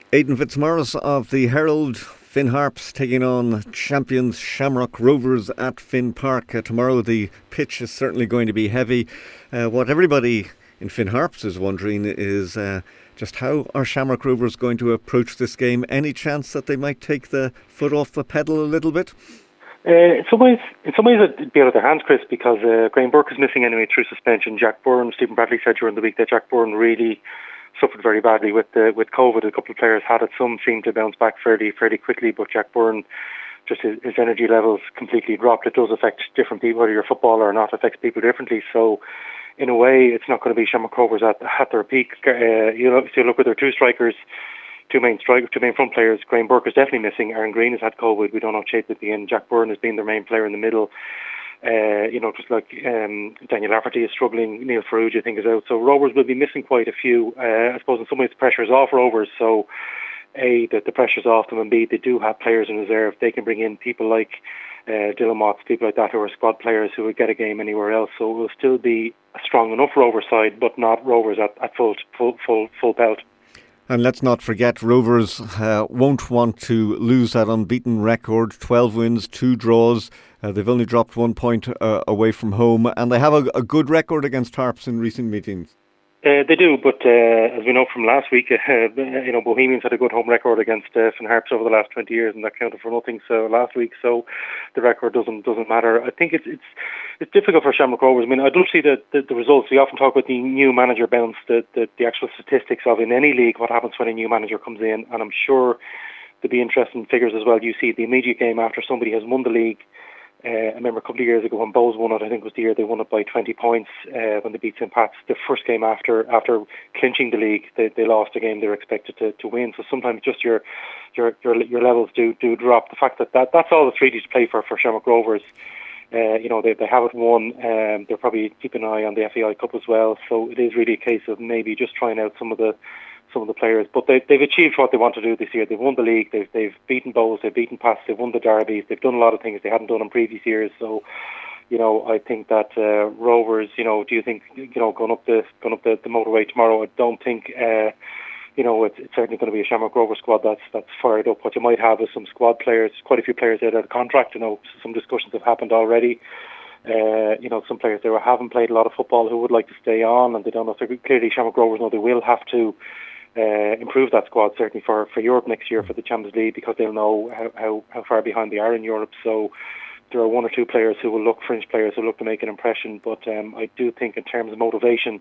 Aidan Fitzmaurice of the Herald. Finn Harps taking on champions Shamrock Rovers at Finn Park. Tomorrow the pitch is certainly going to be heavy. What everybody in Finn Harps is wondering is just how are Shamrock Rovers going to approach this game? Any chance that they might take the foot off the pedal a little bit? In some ways, it'd be out of their hands, Chris, because Graham Burke is missing anyway through suspension. Jack Byrne, Stephen Bradley said during the week that Jack Byrne really suffered very badly with COVID. A couple of players had it. Some seemed to bounce back fairly quickly, but Jack Byrne, just his energy levels completely dropped. It does affect different people, whether you're a footballer or not, affects people differently. So, in a way, it's not going to be Shamrock Rovers at their peak. You look at their two strikers, two main front players. Graham Burke is definitely missing. Aaron Green has had COVID. We don't know Chase at the end. Jack Byrne has been their main player in the middle. Just like Daniel Lafferty is struggling. Neil Farrugia, I think, is out. So Rovers will be missing quite a few. I suppose in some ways the pressure is off Rovers. So A, that the pressure's off them, and B, they do have players in reserve. They can bring in people like Dylan Motts, people like that who are squad players who would get a game anywhere else. So it will still be a strong enough Rovers side, but not Rovers at full pelt. And let's not forget, Rovers won't want to lose that unbeaten record. 12 wins, 2 draws. They've only dropped 1 point away from home, and they have a good record against Harps in recent meetings. They do, but as we know from last week, Bohemians had a good home record against Finn Harps over the last 20 years, and that counted for nothing. So last week, so the record doesn't matter. I think it's difficult for Shamrock Rovers. I mean, I don't see the results. We often talk about the new manager bounce, the actual statistics of in any league what happens when a new manager comes in, and I'm sure there'll be interesting figures as well. You see the immediate game after somebody has won the league. I remember a couple of years ago when Bows won it, I think it was the year they won it by 20 points when they beat St. Pat's. The first game after clinching the league, they lost a game they were expected to win. So sometimes just your levels do drop. The fact that that's all that's really to play for Shamrock Rovers. They haven't won. They're probably keeping an eye on the FAI Cup as well. So it is really a case of maybe just trying out some of the players, but they've achieved what they want to do this year. They've won the league, they've beaten Bows, they've beaten Pats, they've won the derbies, they've done a lot of things they hadn't done in previous years. So, I think that Rovers, do you think, going up the motorway tomorrow? I don't think, it's certainly going to be a Shamrock Rovers squad that's fired up. What you might have is some squad players, quite a few players out of contract. Some discussions have happened already. Some players there haven't played a lot of football who would like to stay on, and they don't know if they're clearly Shamrock Rovers know they will have to improve that squad certainly for Europe next year for the Champions League, because they'll know how far behind they are in Europe. So there are 1 or 2 players who will look, fringe players who look to make an impression. But I do think in terms of motivation,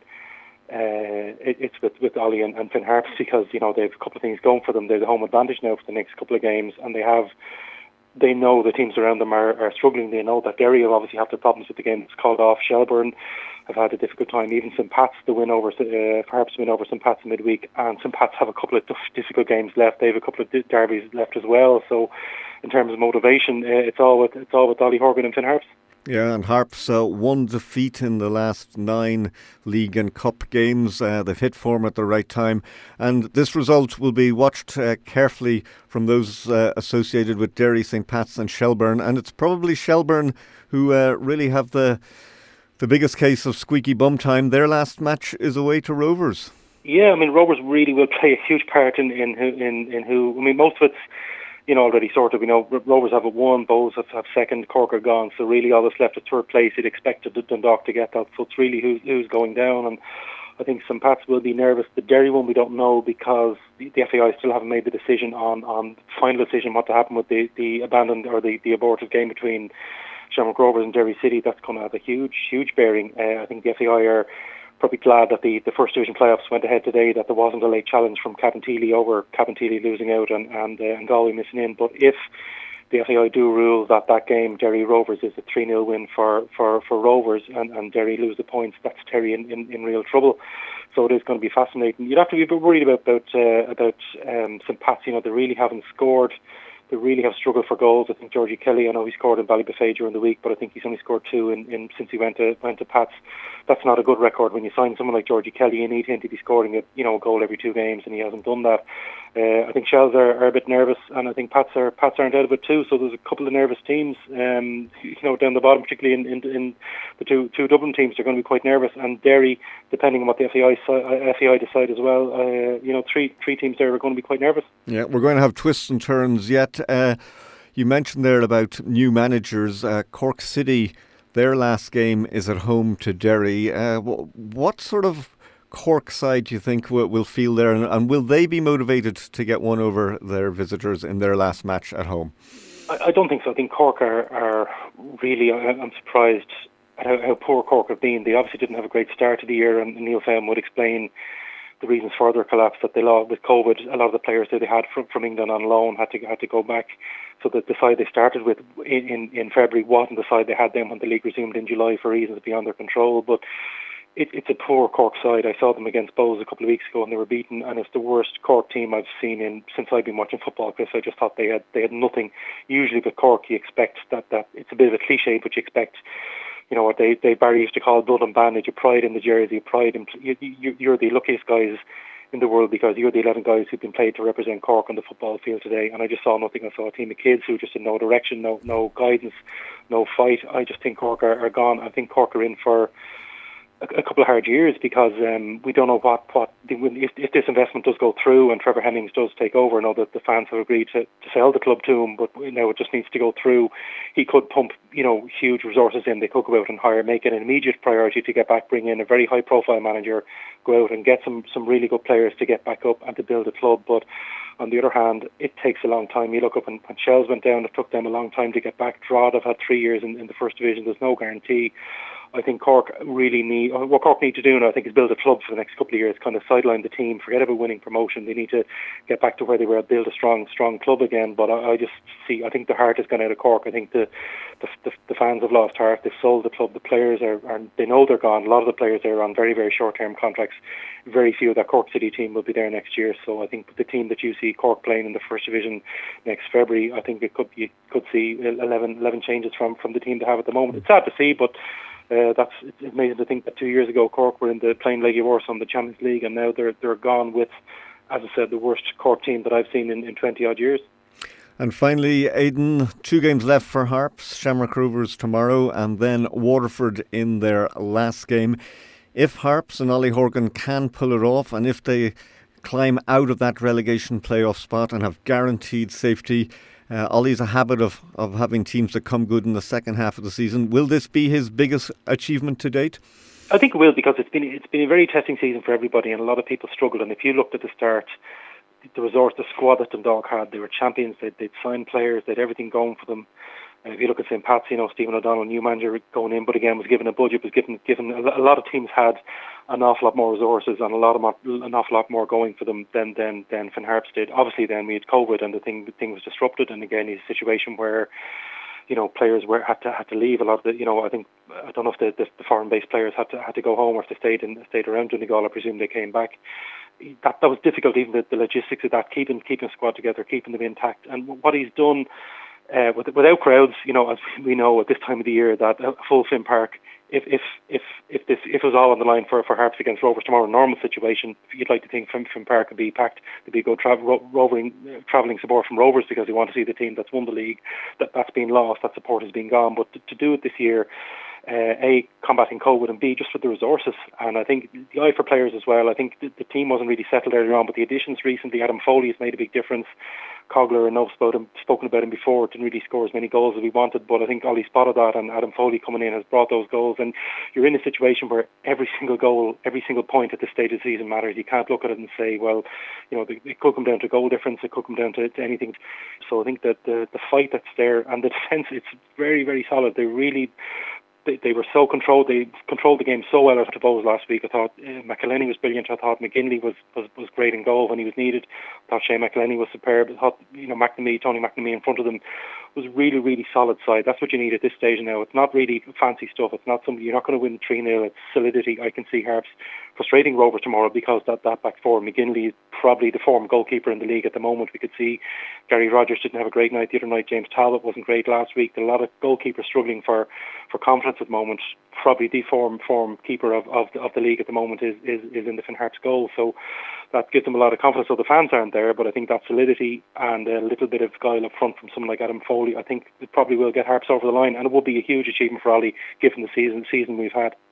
it's with Ollie and Finn Harps, because they have a couple of things going for them. They have the home advantage now for the next couple of games, and they know the teams around them are struggling. They know that Derry will obviously have the problems with the game that's called off. Shelbourne have had a difficult time. Even St. Pat's, the win over Harps win over St. Pat's midweek, and St. Pat's have a couple of difficult games left. They have a couple of derbies left as well. So, in terms of motivation, it's all with Ollie Horgan and Finn Harps. Yeah, and Harps 1 defeat in the last 9 league and cup games. They've hit form at the right time, and this result will be watched carefully from those associated with Derry, St. Pat's and Shelbourne, and it's probably Shelbourne who really have the biggest case of squeaky bum time. Their last match is away to Rovers. Yeah, I mean, Rovers really will play a huge part in who. I mean, most of it's already sorted. We know Rovers have won, Bows have second, Cork are gone. So really all that's left is third place. You'd expected Dundalk to get that. So it's really who's going down. And I think St. Pat's will be nervous. The Derry one we don't know, because the FAI still haven't made the decision on final decision what to happen with the abandoned or the aborted game between Shamrock Rovers and Derry City. That's going to have a huge bearing. I think the FAI are probably glad that the First Division playoffs went ahead today, that there wasn't a late challenge from Cabinteely over Cabinteely losing out and Galway missing in. But if the FAI do rule that game, Derry Rovers, is a 3-0 win for Rovers, and Derry lose the points, that's Terry in real trouble. So it is going to be fascinating. You'd have to be worried about St. Pat's. They really haven't scored. They really have struggled for goals. I think Georgie Kelly, I know he scored in Ballybuffet during the week, but I think he's only scored 2 since he went to Pats. That's not a good record. When you sign someone like Georgie Kelly, you need him to be scoring a goal every 2 games, and he hasn't done that. I think Shells are a bit nervous, and I think Pats aren't out of it too. So there's a couple of nervous teams, down the bottom, particularly in the two Dublin teams. They're going to be quite nervous, and Derry, depending on what the FAI decide as well, three teams there are going to be quite nervous. Yeah, we're going to have twists and turns yet. You mentioned there about new managers. Cork City, their last game is at home to Derry. What sort of Cork side do you think will feel there, and will they be motivated to get one over their visitors in their last match at home? I don't think so. I think Cork are really, I'm surprised at how poor Cork have been. They obviously didn't have a great start to the year, and Neil Fehim would explain the reasons for their collapse, that they lost with COVID. A lot of the players that they had from England on loan had to go back, so that the side they started with in February wasn't the side they had then when the league resumed in July for reasons beyond their control. But it's a poor Cork side. I saw them against Bohs a couple of weeks ago, and they were beaten, and it's the worst Cork team I've seen since I've been watching football, Chris. I just thought they had nothing. Usually with Cork you expect that it's a bit of a cliche, but you expect, what Barry used to call blood and bandage, your pride in the jersey, pride in, you're the luckiest guys in the world because you're the 11 guys who've been played to represent Cork on the football field today. And I just saw nothing. I saw a team of kids who just had no direction, no guidance, no fight. I just think Cork are gone. I think Cork are in for a couple of hard years because we don't know if this investment does go through and Trevor Hemmings does take over. I know that the fans have agreed to sell the club to him, but now it just needs to go through. He could pump huge resources in. They could go out and make it an immediate priority to get back, bring in a very high profile manager, go out and get some really good players to get back up and to build a club. But on the other hand, it takes a long time. You look up, and when Shells went down, it took them a long time to get back. Drogheda have had 3 years in the first division. There's no guarantee. I think Cork what Cork need to do now, I think, is build a club for the next couple of years, kind of sideline the team, forget about winning promotion. They need to get back to where they were, build a strong club again. But I think the heart has gone out of Cork. I think the fans have lost heart. They've sold the club. The players they know they're gone. A lot of the players are on very, very short-term contracts. Very few of that Cork City team will be there next year. So I think the team that you see Cork playing in the first division next February, I think you could see 11 changes from the team they have at the moment. It's sad to see, but it's amazing to think that 2 years ago Cork were in the playing League of Wars on the Champions League, and now they're gone with, as I said, the worst Cork team that I've seen in 20 odd years. And finally, Aidan, 2 games left for Harps, Shamrock Rovers tomorrow, and then Waterford in their last game. If Harps and Ollie Horgan can pull it off, and if they climb out of that relegation playoff spot and have guaranteed safety, Ollie's a habit of having teams that come good in the second half of the season. Will this be his biggest achievement to date? I think it will, because it's been a very testing season for everybody, and a lot of people struggled. And if you looked at the start, the squad that Dundalk had, they were champions. They'd signed players. They'd everything going for them. If you look at St. Pat's, Stephen O'Donnell, new manager going in, but again was given a budget, was given a lot of teams had an awful lot more resources and an awful lot more going for them than Finn Harps did. Obviously, then we had COVID and the thing was disrupted, and again, he's a situation where players had to leave. A lot of I don't know if the foreign-based players had to go home or if they stayed around Donegal. I presume they came back. That was difficult, even the logistics of that, keeping the squad together, keeping them intact, and what he's done. Without crowds, as we know at this time of the year, that a full Finn Park, if it was all on the line for Harps against Rovers tomorrow, in a normal situation, you'd like to think Finn Park would be packed. There'd be good travelling support from Rovers because they want to see the team that's won the league. That's been lost. That support has been gone. But to do it this year, A, combating COVID, and B, just for the resources. And I think the eye for players as well. I think the team wasn't really settled earlier on, but the additions recently, Adam Foley has made a big difference. Cogler, and I've spoken about him before, didn't really score as many goals as we wanted, but I think Ollie spotted that, and Adam Foley coming in has brought those goals. And you're in a situation where every single goal, every single point at this stage of the season matters. You can't look at it and say, well, it could come down to goal difference, it could come down to anything. So I think that the fight that's there, and the defence, it's very, very solid. They were so controlled. They controlled the game so well after Bohs last week. I thought McElhenney was brilliant. I thought McGinley was great in goal when he was needed. I thought Shane McElhenney was superb. I thought Tony McNamee in front of them was really, really solid side. That's what you need at this stage now. It's not really fancy stuff. It's not something you're not going to win 3-0. It's solidity. I can see Harps frustrating Rovers tomorrow, because that back four, McGinley is probably the form goalkeeper in the league at the moment. We could see Gary Rogers didn't have a great night the other night. James Talbot wasn't great last week. There are a lot of goalkeepers struggling for confidence at the moment. Probably the form keeper of the league at the moment is in the Finn Harps goal. So that gives them a lot of confidence. So the fans aren't there, but I think that solidity and a little bit of guile up front from someone like Adam Foley, I think it probably will get Harps over the line, and it will be a huge achievement for Ollie given the season we've had.